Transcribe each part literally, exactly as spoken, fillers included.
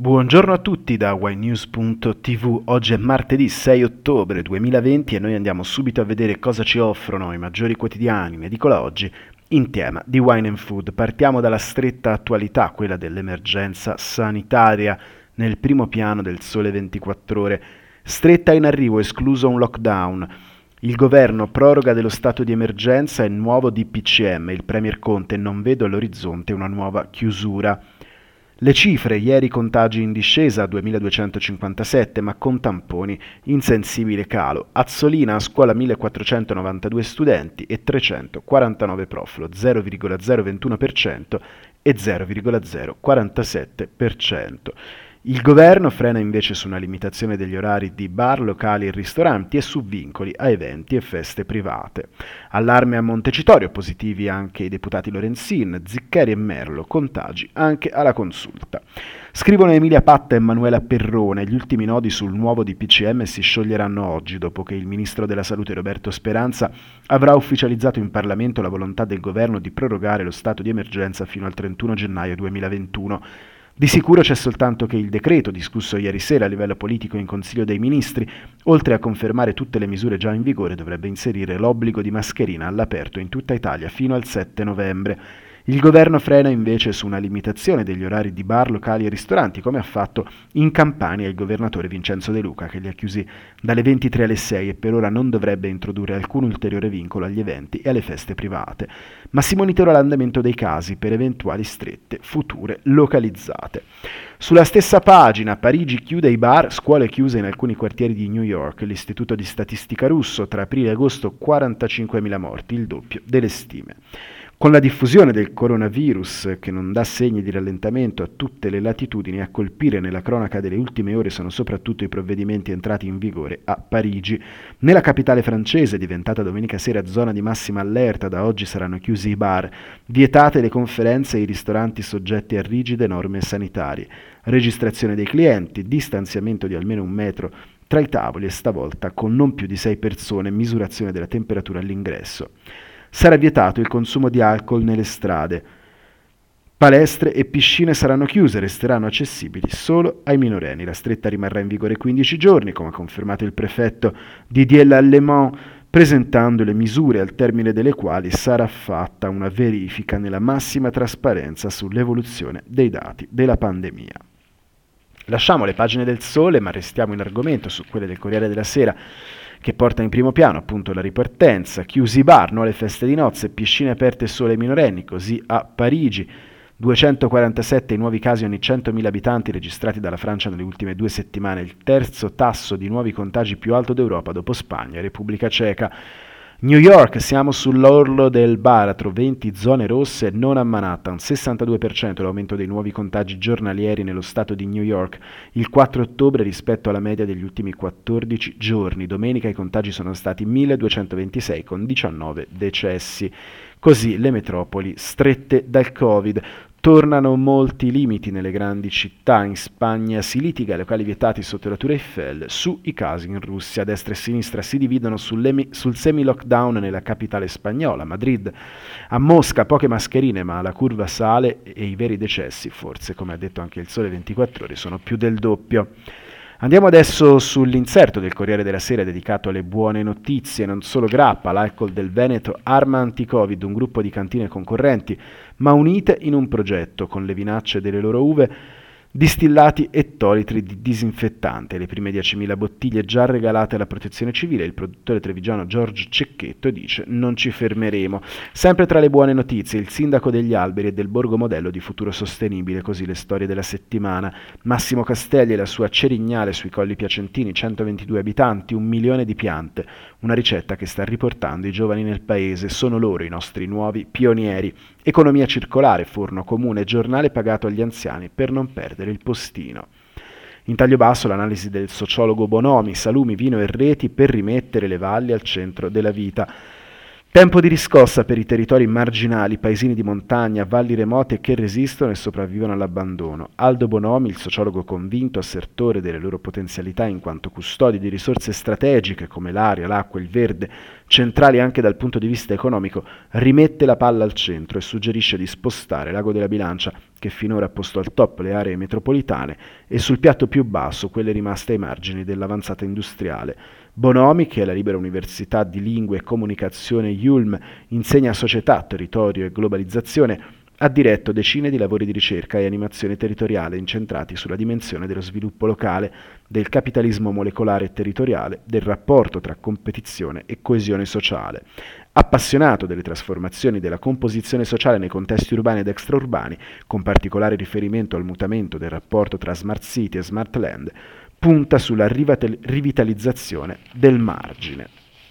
Buongiorno a tutti da winenews punto tv, oggi è martedì sei ottobre duemilaventi e noi andiamo subito a vedere cosa ci offrono i maggiori quotidiani in edicola oggi in tema di wine and food. Partiamo dalla stretta attualità, quella dell'emergenza sanitaria, nel primo piano del Sole ventiquattro Ore. Stretta in arrivo, escluso un lockdown. Il governo proroga dello stato di emergenza e nuovo D P C M. Il premier Conte: non vedo all'orizzonte una nuova chiusura. Le cifre: ieri contagi in discesa a duemiladuecentocinquantasette, ma con tamponi in sensibile calo. Azzolina a scuola millequattrocentonovantadue studenti e trecentoquarantanove prof, lo zero virgola zero ventuno per cento e zero virgola zero quarantasette per cento. Il governo frena invece su una limitazione degli orari di bar, locali e ristoranti e su vincoli a eventi e feste private. Allarme a Montecitorio, positivi anche i deputati Lorenzin, Ziccheri e Merlo, contagi anche alla consulta. Scrivono Emilia Patta e Manuela Perrone: gli ultimi nodi sul nuovo D P C M si scioglieranno oggi, dopo che il ministro della Salute Roberto Speranza avrà ufficializzato in Parlamento la volontà del governo di prorogare lo stato di emergenza fino al trentuno gennaio duemilaventuno. Di sicuro c'è soltanto che il decreto, discusso ieri sera a livello politico in Consiglio dei Ministri, oltre a confermare tutte le misure già in vigore, dovrebbe inserire l'obbligo di mascherina all'aperto in tutta Italia fino al sette novembre. Il governo frena invece su una limitazione degli orari di bar, locali e ristoranti, come ha fatto in Campania il governatore Vincenzo De Luca, che li ha chiusi dalle ventitré alle sei e per ora non dovrebbe introdurre alcun ulteriore vincolo agli eventi e alle feste private. Ma si monitora l'andamento dei casi per eventuali strette future localizzate. Sulla stessa pagina, Parigi chiude i bar, scuole chiuse in alcuni quartieri di New York. L'Istituto di Statistica russo: tra aprile e agosto quarantacinquemila morti, il doppio delle stime. Con la diffusione del coronavirus, che non dà segni di rallentamento a tutte le latitudini, a colpire nella cronaca delle ultime ore sono soprattutto i provvedimenti entrati in vigore a Parigi. Nella capitale francese, diventata domenica sera zona di massima allerta, da oggi saranno chiusi i bar, vietate le conferenze e i ristoranti soggetti a rigide norme sanitarie. Registrazione dei clienti, distanziamento di almeno un metro tra i tavoli e stavolta con non più di sei persone, misurazione della temperatura all'ingresso. Sarà vietato il consumo di alcol nelle strade. Palestre e piscine saranno chiuse, resteranno accessibili solo ai minorenni. La stretta rimarrà in vigore quindici giorni, come ha confermato il prefetto Didier Lallemant, presentando le misure al termine delle quali sarà fatta una verifica nella massima trasparenza sull'evoluzione dei dati della pandemia. Lasciamo le pagine del Sole, ma restiamo in argomento su quelle del Corriere della Sera, che porta in primo piano appunto la ripartenza. Chiusi i bar, no alle feste di nozze, piscine aperte solo ai minorenni, così a Parigi. duecentoquarantasette i nuovi casi ogni centomila abitanti registrati dalla Francia nelle ultime due settimane, il terzo tasso di nuovi contagi più alto d'Europa dopo Spagna e Repubblica Ceca. New York, siamo sull'orlo del baratro, venti zone rosse, non a Manhattan, sessantadue per cento l'aumento dei nuovi contagi giornalieri nello stato di New York, il quattro ottobre rispetto alla media degli ultimi quattordici giorni. Domenica i contagi sono stati milleduecentoventisei con diciannove decessi. Così le metropoli strette dal Covid. Tornano molti limiti nelle grandi città. In Spagna si litiga ai locali vietati sotto la Tour Eiffel, su i casi in Russia. Destra e sinistra si dividono sul semi-lockdown nella capitale spagnola, Madrid. A Mosca poche mascherine, ma la curva sale e i veri decessi, forse, come ha detto anche il Sole ventiquattro Ore, sono più del doppio. Andiamo adesso sull'inserto del Corriere della Sera dedicato alle buone notizie. Non solo grappa, l'alcol del Veneto arma anti-Covid, un gruppo di cantine concorrenti, ma unite in un progetto con le vinacce delle loro uve, distillati e tolitri di disinfettante. Le prime diecimila bottiglie già regalate alla Protezione Civile. Il produttore trevigiano Giorgio Cecchetto dice: non ci fermeremo. Sempre tra le buone notizie, il sindaco degli alberi e del borgo modello di futuro sostenibile, così le storie della settimana. Massimo Castelli e la sua Cerignale sui Colli Piacentini, centoventidue abitanti, un milione di piante, una ricetta che sta riportando i giovani nel paese. Sono loro i nostri nuovi pionieri. Economia circolare, forno comune, giornale pagato agli anziani per non perdere il postino. In taglio basso l'analisi del sociologo Bonomi, salumi, vino e reti per rimettere le valli al centro della vita. Tempo di riscossa per i territori marginali, paesini di montagna, valli remote che resistono e sopravvivono all'abbandono. Aldo Bonomi, il sociologo convinto, assertore delle loro potenzialità in quanto custodi di risorse strategiche come l'aria, l'acqua, il verde, centrali anche dal punto di vista economico, rimette la palla al centro e suggerisce di spostare l'ago della bilancia che finora ha posto al top le aree metropolitane e sul piatto più basso quelle rimaste ai margini dell'avanzata industriale. Bonomi, che alla Libera Università di Lingue e Comunicazione Yulm insegna società, territorio e globalizzazione, ha diretto decine di lavori di ricerca e animazione territoriale incentrati sulla dimensione dello sviluppo locale, del capitalismo molecolare e territoriale, del rapporto tra competizione e coesione sociale. Appassionato delle trasformazioni della composizione sociale nei contesti urbani ed extraurbani, con particolare riferimento al mutamento del rapporto tra smart city e smart land, punta sulla rivitalizzazione del margine.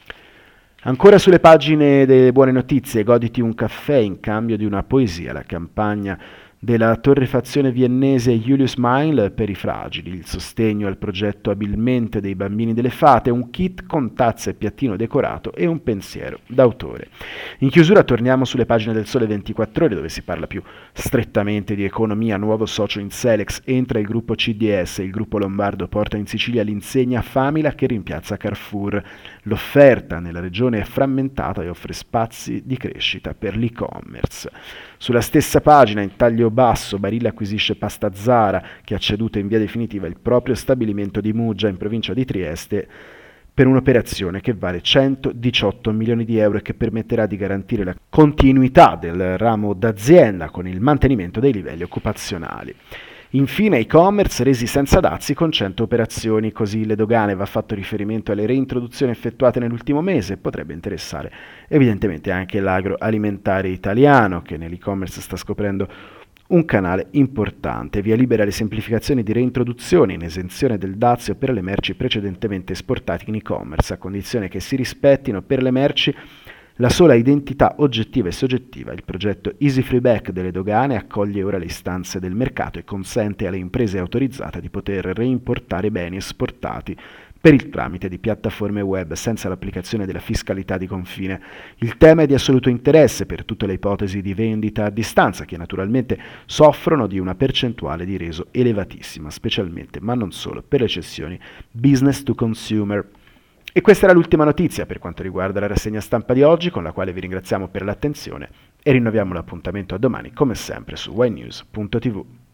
Ancora sulle pagine delle buone notizie, goditi un caffè in cambio di una poesia, la campagna della torrefazione viennese Julius Meindl per i fragili, il sostegno al progetto Abilmente dei bambini delle fate, un kit con tazza e piattino decorato e un pensiero d'autore. In chiusura torniamo sulle pagine del Sole ventiquattro Ore dove si parla più strettamente di economia, nuovo socio in Selex, entra il gruppo C D S, il gruppo lombardo porta in Sicilia l'insegna Famila che rimpiazza Carrefour. L'offerta nella regione è frammentata e offre spazi di crescita per l'e-commerce. Sulla stessa pagina, in taglio basso, Barilla acquisisce Pasta Zara, che ha ceduto in via definitiva il proprio stabilimento di Muggia in provincia di Trieste per un'operazione che vale centodiciotto milioni di euro e che permetterà di garantire la continuità del ramo d'azienda con il mantenimento dei livelli occupazionali. Infine e-commerce resi senza dazi con cento operazioni, così le dogane va fatto riferimento alle reintroduzioni effettuate nell'ultimo mese, potrebbe interessare evidentemente anche l'agroalimentare italiano che nell'e-commerce sta scoprendo un canale importante. Via libera le semplificazioni di reintroduzione in esenzione del dazio per le merci precedentemente esportate in e-commerce, a condizione che si rispettino per le merci la sola identità oggettiva e soggettiva. Il progetto Easy Free Back delle dogane accoglie ora le istanze del mercato e consente alle imprese autorizzate di poter reimportare beni esportati per il tramite di piattaforme web senza l'applicazione della fiscalità di confine. Il tema è di assoluto interesse per tutte le ipotesi di vendita a distanza, che naturalmente soffrono di una percentuale di reso elevatissima, specialmente, ma non solo, per le cessioni business to consumer. E questa era l'ultima notizia per quanto riguarda la rassegna stampa di oggi, con la quale vi ringraziamo per l'attenzione e rinnoviamo l'appuntamento a domani, come sempre, su ynews punto tv.